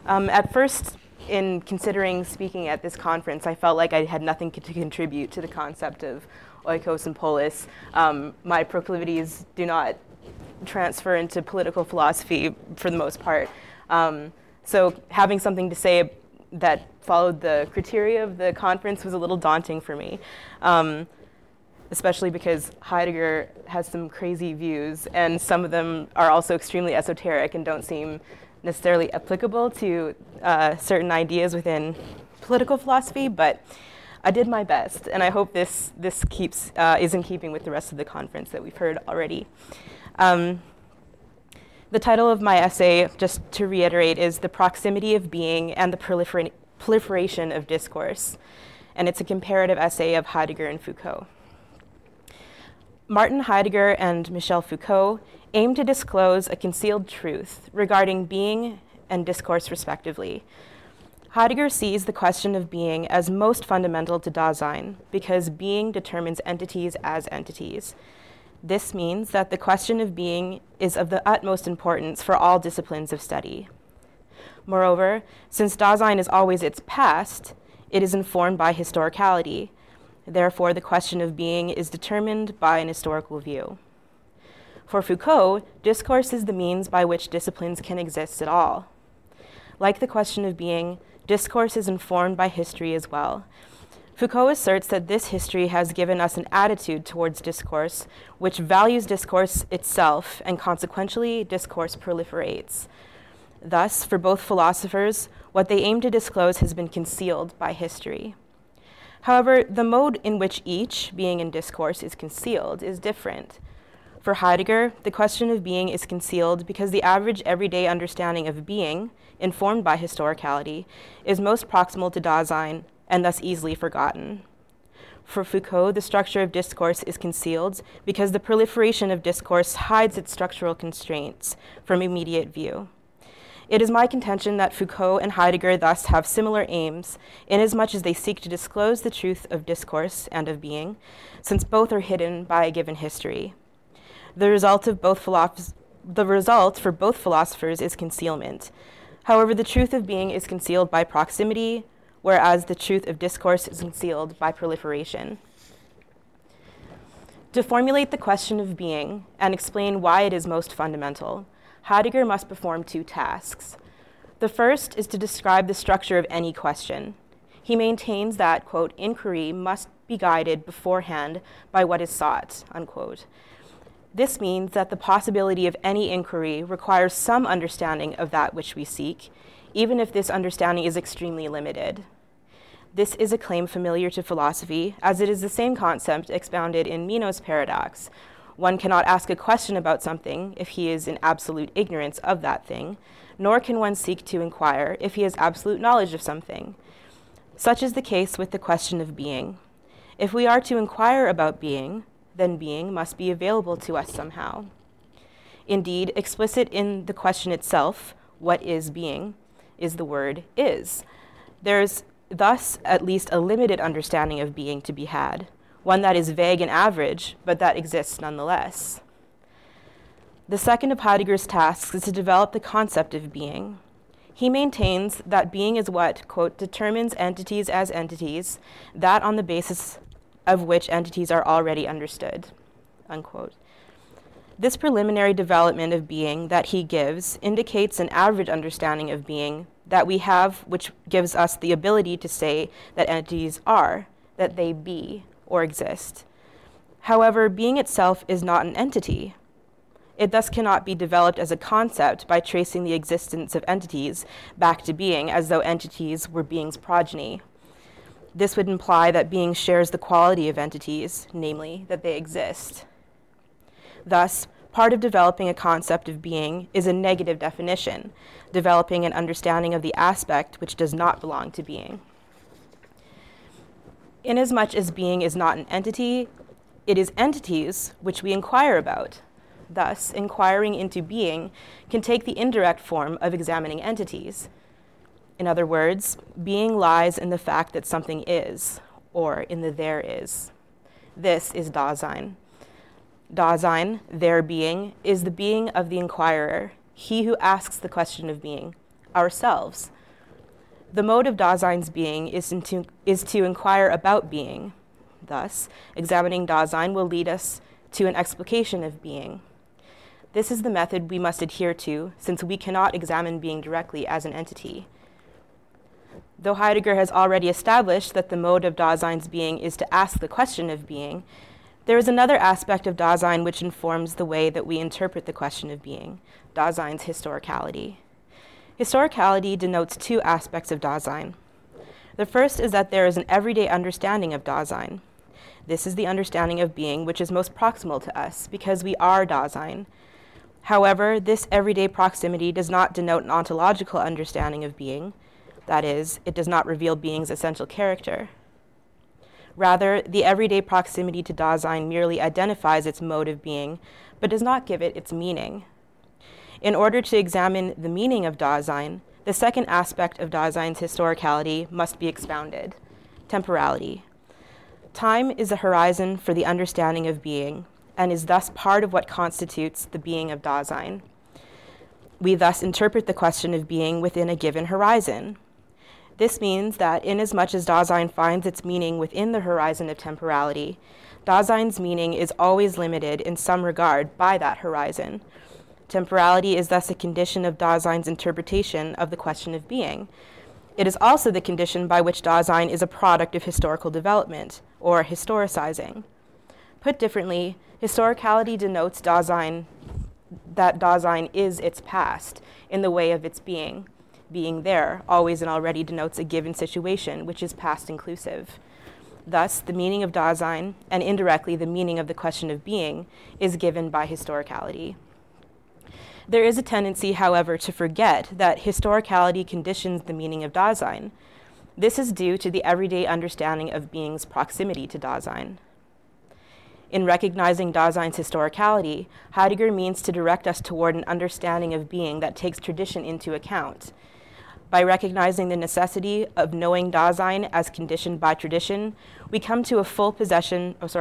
At first, in considering speaking at this conference, I felt like I had nothing to contribute to the concept of oikos and polis. My proclivities do not transfer into political philosophy for the most part. So having something to say that followed the criteria of the conference was a little daunting for me, especially because Heidegger has some crazy views, and some of them are also extremely esoteric and don't seem necessarily applicable to certain ideas within political philosophy, but I did my best, and I hope this is in keeping with the rest of the conference that we've heard already. The title of my essay, just to reiterate, is The Proximity of Being and the Proliferation of Discourse, and it's a comparative essay of Heidegger and Foucault. Martin Heidegger and Michel Foucault aim to disclose a concealed truth regarding being and discourse respectively. Heidegger sees the question of being as most fundamental to Dasein because being determines entities as entities. This means that the question of being is of the utmost importance for all disciplines of study. Moreover, since Dasein is always its past, it is informed by historicality. Therefore, the question of being is determined by an historical view. For Foucault, discourse is the means by which disciplines can exist at all. Like the question of being, discourse is informed by history as well. Foucault asserts that this history has given us an attitude towards discourse which values discourse itself, and consequentially, discourse proliferates. Thus, for both philosophers, what they aim to disclose has been concealed by history. However, the mode in which each, being and discourse, is concealed is different. For Heidegger, the question of being is concealed because the average everyday understanding of being, informed by historicality, is most proximal to Dasein and thus easily forgotten. For Foucault, the structure of discourse is concealed because the proliferation of discourse hides its structural constraints from immediate view. It is my contention that Foucault and Heidegger thus have similar aims, inasmuch as they seek to disclose the truth of discourse and of being, since both are hidden by a given history. The result for both philosophers is concealment. However, the truth of being is concealed by proximity, whereas the truth of discourse is concealed by proliferation. To formulate the question of being and explain why it is most fundamental, Heidegger must perform two tasks. The first is to describe the structure of any question. He maintains that, quote, inquiry must be guided beforehand by what is sought, unquote. This means that the possibility of any inquiry requires some understanding of that which we seek, even if this understanding is extremely limited. This is a claim familiar to philosophy, as it is the same concept expounded in Meno's paradox. One cannot ask a question about something if he is in absolute ignorance of that thing, nor can one seek to inquire if he has absolute knowledge of something. Such is the case with the question of being. If we are to inquire about being, then being must be available to us somehow. Indeed, explicit in the question itself, what is being, is the word is. There's thus at least a limited understanding of being to be had, one that is vague and average, but that exists nonetheless. The second of Heidegger's tasks is to develop the concept of being. He maintains that being is what, quote, determines entities as entities, that on the basis of which entities are already understood, unquote. This preliminary development of being that he gives indicates an average understanding of being that we have, which gives us the ability to say that entities are, that they be, or exist. However, being itself is not an entity. It thus cannot be developed as a concept by tracing the existence of entities back to being as though entities were being's progeny. This would imply that being shares the quality of entities, namely, that they exist. Thus, part of developing a concept of being is a negative definition, developing an understanding of the aspect which does not belong to being. Inasmuch as being is not an entity, it is entities which we inquire about. Thus, inquiring into being can take the indirect form of examining entities. In other words, being lies in the fact that something is, or in the there is. This is Dasein. Dasein, their being, is the being of the inquirer, he who asks the question of being, ourselves, The mode of Dasein's being is to inquire about being. Thus, examining Dasein will lead us to an explication of being. This is the method we must adhere to, since we cannot examine being directly as an entity. Though Heidegger has already established that the mode of Dasein's being is to ask the question of being, there is another aspect of Dasein which informs the way that we interpret the question of being, Dasein's historicality. Historicality denotes two aspects of Dasein. The first is that there is an everyday understanding of Dasein. This is the understanding of being which is most proximal to us, because we are Dasein. However, this everyday proximity does not denote an ontological understanding of being. That is, it does not reveal being's essential character. Rather, the everyday proximity to Dasein merely identifies its mode of being, but does not give it its meaning. In order to examine the meaning of Dasein, the second aspect of Dasein's historicality must be expounded, temporality. Time is a horizon for the understanding of being, and is thus part of what constitutes the being of Dasein. We thus interpret the question of being within a given horizon. This means that inasmuch as Dasein finds its meaning within the horizon of temporality, Dasein's meaning is always limited in some regard by that horizon. Temporality is thus a condition of Dasein's interpretation of the question of being. It is also the condition by which Dasein is a product of historical development, or historicizing. Put differently, historicality denotes that Dasein is its past, in the way of its being. Being there always and already denotes a given situation, which is past inclusive. Thus, the meaning of Dasein, and indirectly the meaning of the question of being, is given by historicality. There is a tendency, however, to forget that historicality conditions the meaning of Dasein. This is due to the everyday understanding of being's proximity to Dasein. In recognizing Dasein's historicality, Heidegger means to direct us toward an understanding of being that takes tradition into account. By recognizing the necessity of knowing Dasein as conditioned by tradition, we come to a full possession of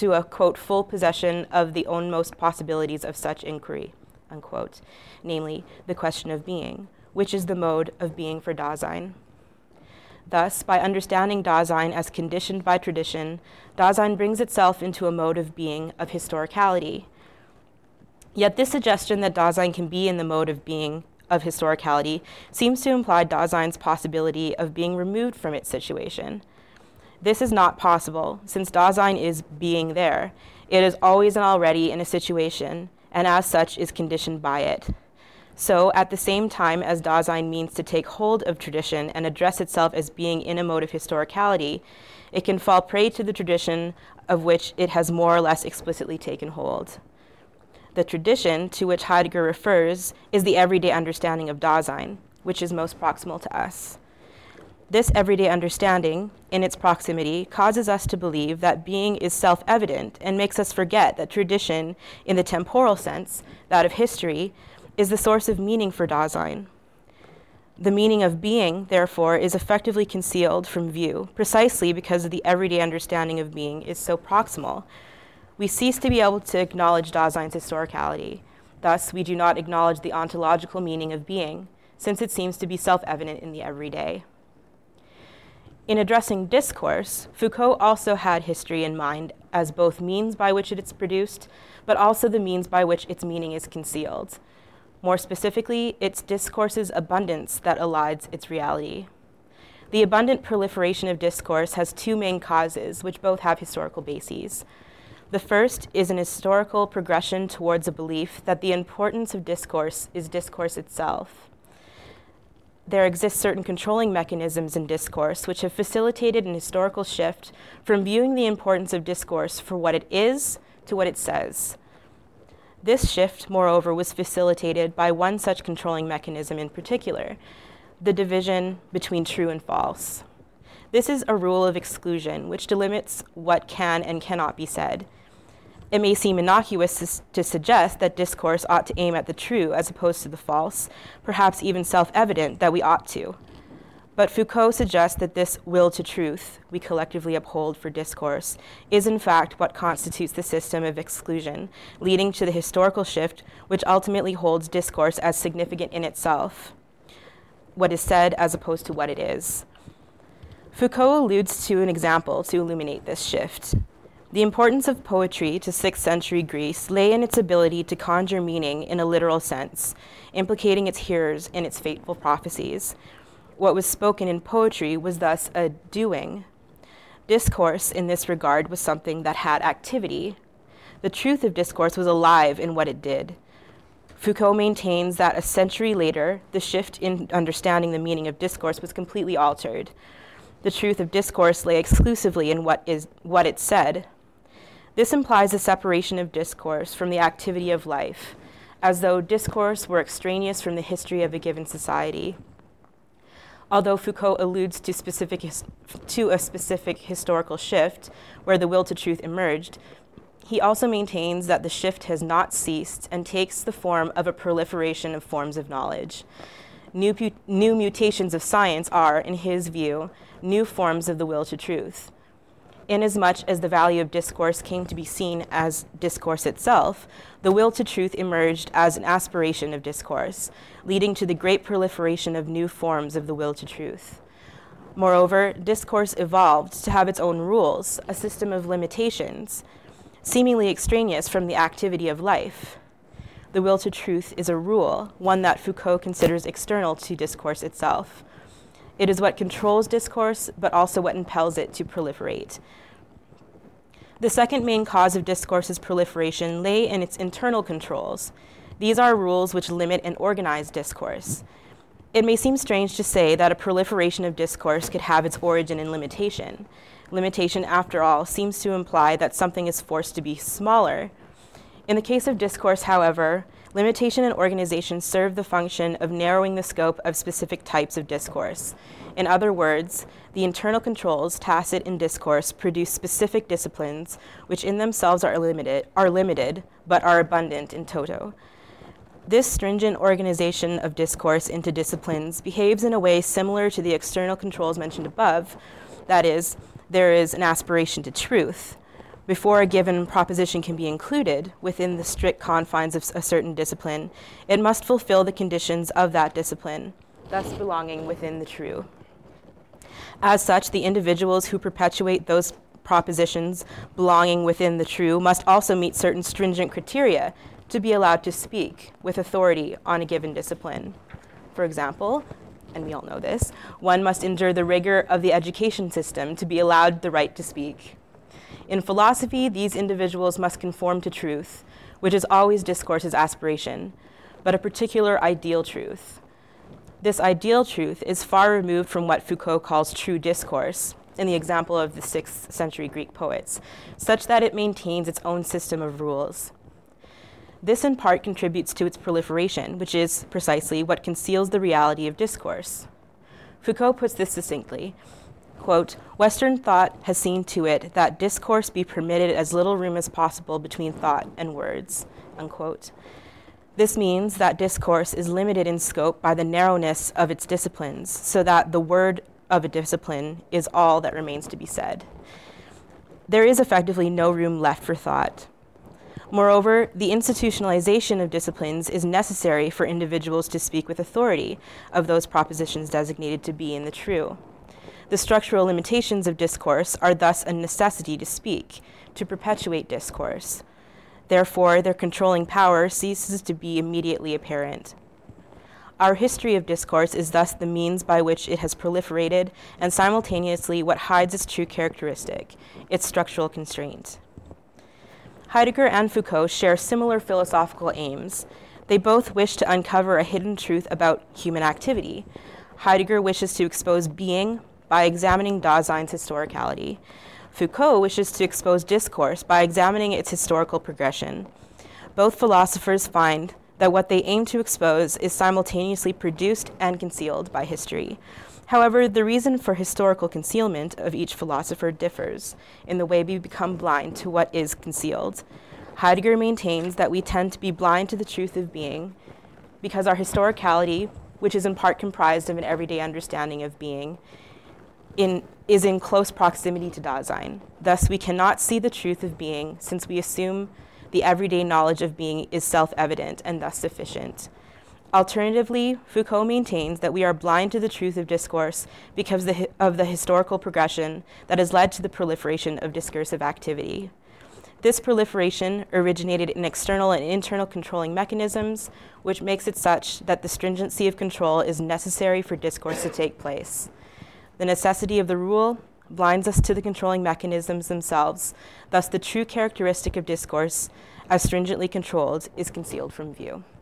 the ownmost possibilities of such inquiry, unquote, namely the question of being, which is the mode of being for Dasein. Thus, by understanding Dasein as conditioned by tradition, Dasein brings itself into a mode of being of historicality. Yet this suggestion that Dasein can be in the mode of being of historicality seems to imply Dasein's possibility of being removed from its situation. This is not possible, since Dasein is being there. It is always and already in a situation, and as such is conditioned by it. So, at the same time as Dasein means to take hold of tradition and address itself as being in a mode of historicality, it can fall prey to the tradition of which it has more or less explicitly taken hold. The tradition to which Heidegger refers is the everyday understanding of Dasein, which is most proximal to us. This everyday understanding, in its proximity, causes us to believe that being is self-evident and makes us forget that tradition, in the temporal sense, that of history, is the source of meaning for Dasein. The meaning of being, therefore, is effectively concealed from view, precisely because the everyday understanding of being is so proximal. We cease to be able to acknowledge Dasein's historicality. Thus, we do not acknowledge the ontological meaning of being, since it seems to be self-evident in the everyday. In addressing discourse, Foucault also had history in mind as both means by which it is produced, but also the means by which its meaning is concealed. More specifically, its discourse's abundance that elides its reality. The abundant proliferation of discourse has two main causes, which both have historical bases. The first is an historical progression towards a belief that the importance of discourse is discourse itself. There exist certain controlling mechanisms in discourse which have facilitated an historical shift from viewing the importance of discourse for what it is to what it says. This shift, moreover, was facilitated by one such controlling mechanism in particular, the division between true and false. This is a rule of exclusion, which delimits what can and cannot be said. It may seem innocuous to suggest that discourse ought to aim at the true as opposed to the false, perhaps even self-evident that we ought to. But Foucault suggests that this will to truth we collectively uphold for discourse is in fact what constitutes the system of exclusion, leading to the historical shift which ultimately holds discourse as significant in itself. what is said as opposed to what it is. Foucault alludes to an example to illuminate this shift. The importance of poetry to 6th century Greece lay in its ability to conjure meaning in a literal sense, implicating its hearers in its fateful prophecies. What was spoken in poetry was thus a doing. Discourse, in this regard, was something that had activity. The truth of discourse was alive in what it did. Foucault maintains that a century later, the shift in understanding the meaning of discourse was completely altered. The truth of discourse lay exclusively in what it said. This implies a separation of discourse from the activity of life, as though discourse were extraneous from the history of a given society. Although Foucault alludes to a specific historical shift where the will to truth emerged, he also maintains that the shift has not ceased and takes the form of a proliferation of forms of knowledge. New mutations of science are, in his view, new forms of the will to truth. Inasmuch as the value of discourse came to be seen as discourse itself, the will to truth emerged as an aspiration of discourse, leading to the great proliferation of new forms of the will to truth. Moreover, discourse evolved to have its own rules, a system of limitations, seemingly extraneous from the activity of life. The will to truth is a rule, one that Foucault considers external to discourse itself. It is what controls discourse, but also what impels it to proliferate. The second main cause of discourse's proliferation lay in its internal controls. These are rules which limit and organize discourse. It may seem strange to say that a proliferation of discourse could have its origin in limitation. Limitation, after all, seems to imply that something is forced to be smaller. In the case of discourse, however, limitation and organization serve the function of narrowing the scope of specific types of discourse. In other words, the internal controls tacit in discourse produce specific disciplines which in themselves are limited, but are abundant in toto. This stringent organization of discourse into disciplines behaves in a way similar to the external controls mentioned above. That is, there is an aspiration to truth. Before a given proposition can be included within the strict confines of a certain discipline, it must fulfill the conditions of that discipline, thus belonging within the true. As such, the individuals who perpetuate those propositions belonging within the true must also meet certain stringent criteria to be allowed to speak with authority on a given discipline. For example, and we all know this, one must endure the rigor of the education system to be allowed the right to speak. In philosophy, these individuals must conform to truth, which is always discourse's aspiration, but a particular ideal truth. This ideal truth is far removed from what Foucault calls true discourse, in the example of the 6th century Greek poets, such that it maintains its own system of rules. This in part contributes to its proliferation, which is precisely what conceals the reality of discourse. Foucault puts this succinctly, quote, "Western thought has seen to it that discourse be permitted as little room as possible between thought and words," unquote. This means that discourse is limited in scope by the narrowness of its disciplines, so that the word of a discipline is all that remains to be said. There is effectively no room left for thought. Moreover, the institutionalization of disciplines is necessary for individuals to speak with authority of those propositions designated to be in the true. The structural limitations of discourse are thus a necessity to speak, to perpetuate discourse. Therefore, their controlling power ceases to be immediately apparent. Our history of discourse is thus the means by which it has proliferated and simultaneously what hides its true characteristic, its structural constraint. Heidegger and Foucault share similar philosophical aims. They both wish to uncover a hidden truth about human activity. Heidegger wishes to expose being by examining Dasein's historicality. Foucault wishes to expose discourse by examining its historical progression. Both philosophers find that what they aim to expose is simultaneously produced and concealed by history. However, the reason for historical concealment of each philosopher differs in the way we become blind to what is concealed. Heidegger maintains that we tend to be blind to the truth of being because our historicality, which is in part comprised of an everyday understanding of being, is in close proximity to Dasein. Thus, we cannot see the truth of being since we assume the everyday knowledge of being is self-evident and thus sufficient. Alternatively, Foucault maintains that we are blind to the truth of discourse because of the historical progression that has led to the proliferation of discursive activity. This proliferation originated in external and internal controlling mechanisms, which makes it such that the stringency of control is necessary for discourse to take place. The necessity of the rule blinds us to the controlling mechanisms themselves. Thus, the true characteristic of discourse, as stringently controlled, is concealed from view.